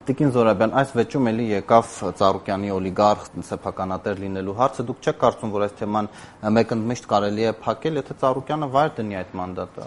Տիկին Զորաբյան, այս վեճում էլի եկավ Ծառուկյանի օլիգարխ սեփականատեր լինելու հարցը, դուք չեք կարծում, որ այս թեման մեկընդմիշտ կարելի է փակել, եթե Ծառուկյանը վայր դնի այդ մանդատը,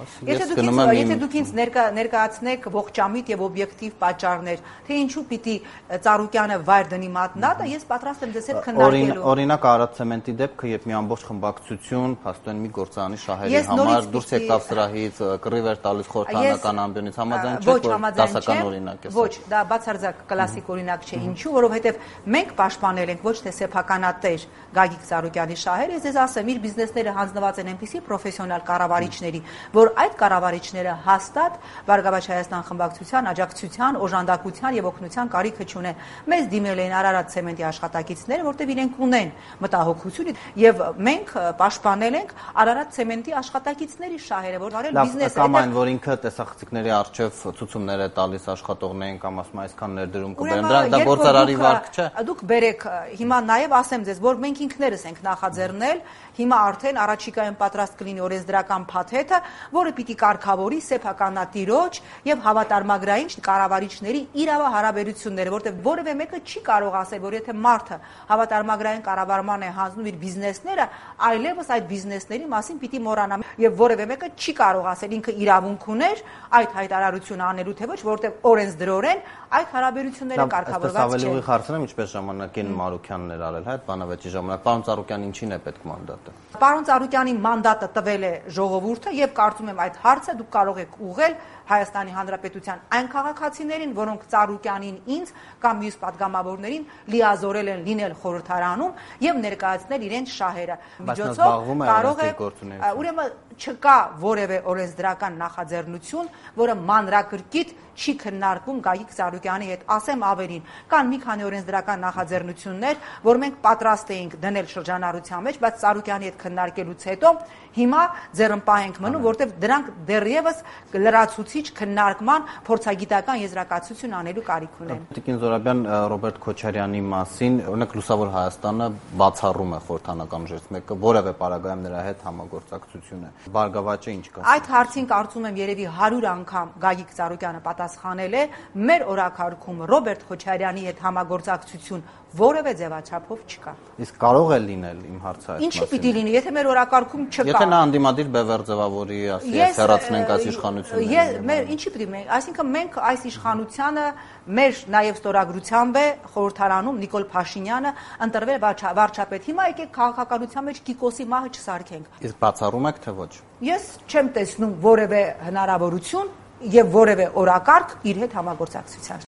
եթե դուք ինձ ներկայացնեք ողջամիտ եւ օբյեկտիվ պատճառներ, թե ինչու պիտի Ծառուկյանը վայր դնի մանդատը, ես պատրաստ եմ ձեզ հետ քննարկելու։ Օրինակ Արադ ցեմենտի դեպքը, երբ մի ամբողջ խմբակցություն փաստորեն մի գործարանի շահերի համար դուրս եկավ սրահից, կռիվ էր տալիս խորհրդանական ամբիոնից, համաձայն չեք, որ դասական օրինակ է։ Ոչ, դա բացարձակ կլասիկ օրինակ չէ, ինչու, որովհետև մենք պաշտպանել ենք ոչ թե սեփականատեր Գագիկ Ծառուկյանի շահերը, ես ասեմ, իր բիզնեսները հանձնված են այնպիսի պրոֆեսիոնալ կառավարիչների, որ այդ կառավարիչները հաստատ Բարգավաճ Հայաստան խմբակցության աջակցության, օժանդակության եւ օգնության կարիքը չունեն։ Մեզ դիմել են Արարատ ցեմենտի աշխատակիցները, որտեղ իրենք ունեն մտահոգություն եւ մենք պաշտպանել ենք Արարատ ցեմենտի աշխատակիցների շահերը, որ արել բիզնեսը կամ այն, որ ինքը տեսախցիկների արժեվ ցուցումներ է տալիս աշխատողներին կամ ասում այսքան ներդրում կբերեմ, դա գործարարի վարկ չէ։ Դուք բերեք հիմա նաեւ ասեմ ձեզ, որ մենք ինքներս ենք նախաձեռնել, հիմա արդեն առաջիկայում պատրաստ կլինի օրենսդրական փաթեթը, որը պիտի կարգավորի սեփականատիրոջ եւ հավատարմագրային կառավարիչների իրավահարաբերությունները, որտեղ որևէ մեկը չի կարող ասել, որ եթե մարդը հավատարմագրային կառավարման է հանձնում իր բիզնեսները, այլևս այդ բիզնեսների մասին պիտի մոռանա եւ որևէ մեկը չի կարող ասել ինքը իրավունք ուներ այդ հայտարարությունը անելու թե ոչ, որտեղ օրենսդրորեն այդ հարաբերությունները կարգավորված չեն։ Ավելի ուղիղ հարցնեմ, ինչպես ժամանակին Մարուկյանն էր արել, այդ բանավեճի ժամանակ պարոն Ծառուկյան ինչին է պետք մանդատը։ Պարոն Ծառուկյանի մանդատը տվել է ժողովուրդը եւ կարծում եմ այդ հարցը դուք կարող եք ուղղել Հայաստանի Հանրապետության այն քաղաքացիներին, որոնք Ծառուկյանին ինձ կամ մյուս падգամավորներին լիազորել են լինել խորհրդարանում եւ ներկայացնել իրենց շահերը։ Միջոցով կարող է, ուրեմն չկա որևէ օրենսդրական նախաձեռնություն, որը մանրակրկիտ չի քննարկվում Գագիկ Ծառուկյանի հետ, ասեմ ավելին, կան մի քանի օրենսդրական նախաձեռնություններ, որ մենք պատրաստ էինք դնել շրջանառության մեջ, բայց Ծառուկյանի հետ քննարկելուց հետո հիմա ձեռնպահ ենք մնում, որտեղ դրանք դեռևս լրացուցիչ քննարկման փորձագիտական եզրակացություն անելու կարիք ունեն։ Տիկին Զորաբյան, Ռոբերտ Քոչարյանի մասին, օրինակ Լուսավոր Հայաստանը բացառում է խորհրդանական ուժերից մեկը, որևէ պարագայում նրա հետ համագործակցություն է։ Բարգավաճը ինչ կասի։ Այդ հարցին կարծում եմ երևի 100 անգամ Գագիկ Ծառուկյանը պատասխանել է, մեր օրակարգում Ռոբերտ Քոչարյանի հետ համագործակցություն որևէ ձևաչափով չկա։ Իսկ կարող է լինել իմ հարցը այս մասին։ Ինչի պիտի լինի, եթե մեր օրակարգում չկա։ Եթե նա անդիմադիր բևեռ ձևավորի, ասի, հեռացնենք այս իշխանությունը։ Ինչի պիտի մենք, այսինքն մենք այս իշխանությանը մեր նաև ստորագրությամբ է խորհրդարանում Նիկոլ Փաշինյանը ընտրվել վարչապետ։ Հիմա եկեք քաղաքականության մեջ Կիկոսի մահը չսարքենք։ Իսկ բացառում եք թե ոչ։ Ես չեմ տեսնում որևէ հնարավորություն եւ որևէ օրակարգ իր հետ համագործակցության։